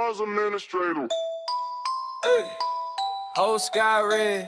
Mars administrator. Hey. Whole sky red.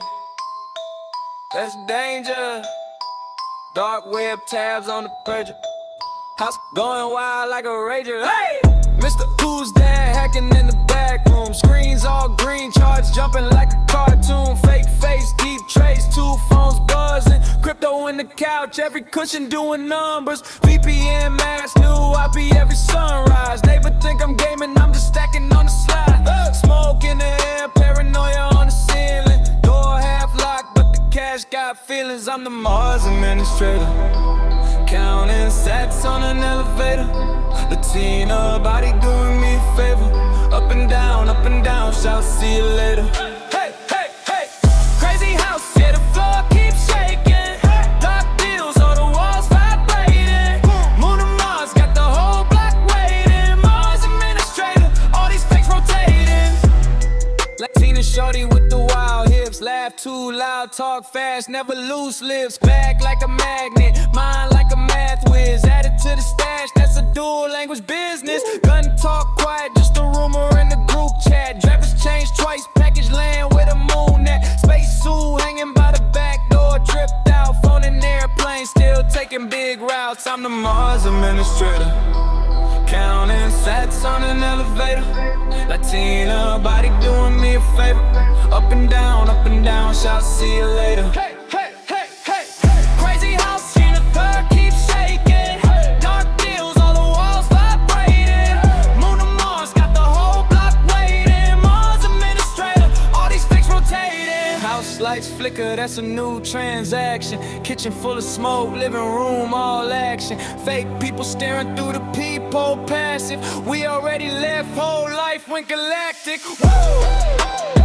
That's danger. Dark web tabs on the pager. House going wild like a rager. Hey! Mr. Who's That hacking in the back room. Screens all green, charts jumping like a cartoon. Fake face, deep trace, 2 phones buzzing. Crypto in the couch, every cushion doing numbers. VPN mask, new IP every sunrise. They would think I'm gaming, I'm just stacking on the slide. Smoke in the air, paranoia on the ceiling. Door half locked, but the cash got feelings. I'm the Mars administrator. Counting sats on an elevator. Latina body doing me a favor. Up and down, shout see you later. Hey, hey, hey. Crazy house, yeah, the floor keeps shaking. Dark deals, all the walls vibrating. Moon and Mars, got the whole block waiting. Mars administrator, all these fakes rotating. Latina shorty with the wild hips. Laugh too loud, talk fast, never loose lips. Back like a magnet, mind like a math whiz. Added to the stash, that's a dual language business. Gun talk quiet, just a rumor in the group chat. Drivers change twice, package land with a moon net. Space suit hanging by the back door, tripped out. Phone in airplane, still taking big routes. I'm the Mars administrator. Counting sats on an elevator. Latina body doing me a favor. Up and down, shout see you later. Hey, hey, hey, hey, hey. Crazy house, in the third keeps shaking. Dark deals, all the walls vibrating. Moon and Mars, got the whole block waiting. Mars administrator, all these fakes rotating. House lights flicker, that's a new transaction. Kitchen full of smoke, living room all action. Fake people staring through the peephole passive. We already left, whole life went galactic. Woo!